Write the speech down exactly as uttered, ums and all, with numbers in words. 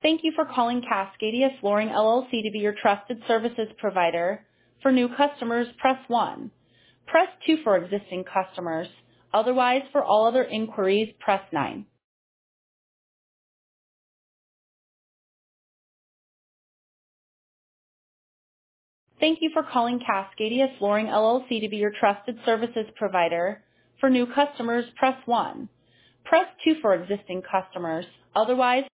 Thank you for calling Cascadia Flooring L L C to be your trusted services provider. For new customers, press one. Press two for existing customers. Otherwise, for all other inquiries, press nine. Thank you for calling Cascadia Flooring L L C to be your trusted services provider. For new customers, press one. Press two for existing customers. Otherwise,